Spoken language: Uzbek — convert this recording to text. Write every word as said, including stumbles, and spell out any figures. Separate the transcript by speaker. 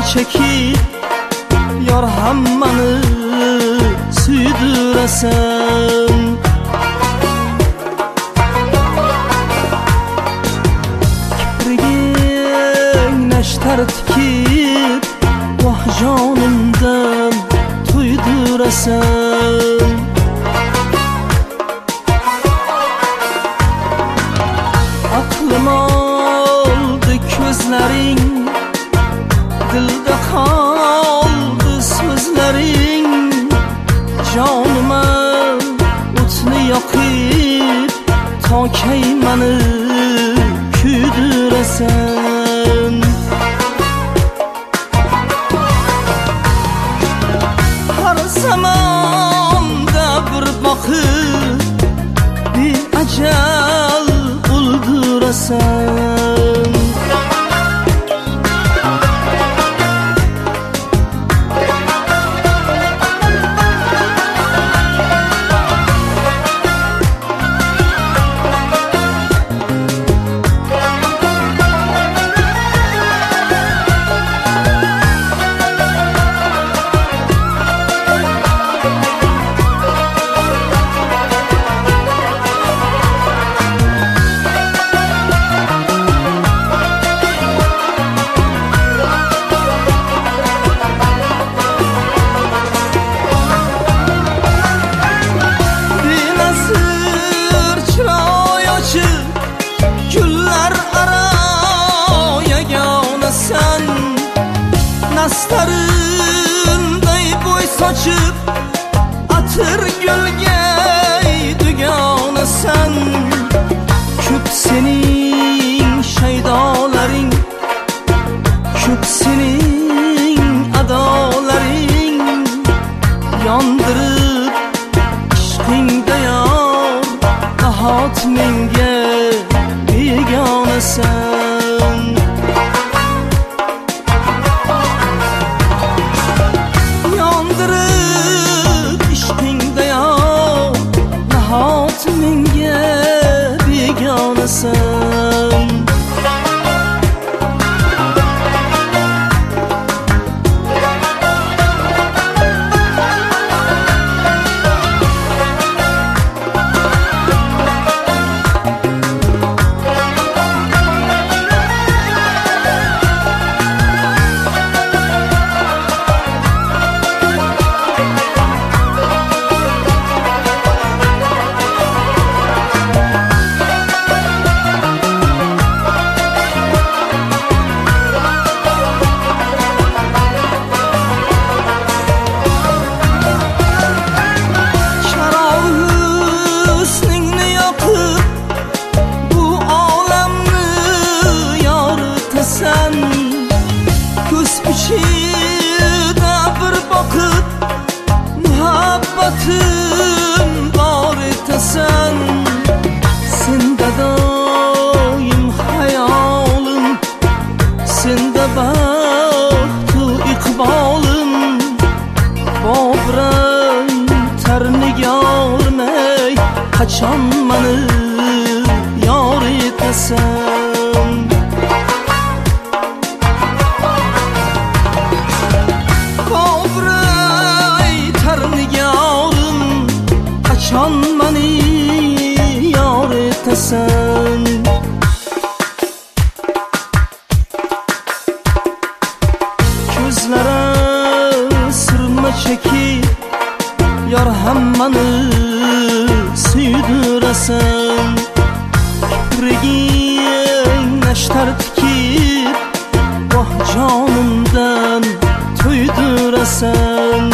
Speaker 1: çekip yar hammani suydurasan. Kipriging nashtar tikib voh jonimdan to'ydurasan. Aqlim oldi ko'zlaring, dilda qoldi so'zlaring. Jonima o'tni yoqib tokay mani kuydirasan. Har zamonda bir boqib beajal o'ldirasan. Nastarınday boy saçıp atır gölge düganasan. Köp senin şeydalaring, köp senin adalaring. Yandırıp işqingda yar nahot menga beganasan. Menga beganasan. Göz içida bir bakıp muhabbatim var etasan. Sende doim hayolim, sende baxtu iqbolim. Bobray tarniyormay qachon mani yor etasan. Qachon mani yor etasan. Ko'zlara surma chekib yor hammani suydurasan. Kipriging nashtar tikib voh jonimdan to'ydurasan.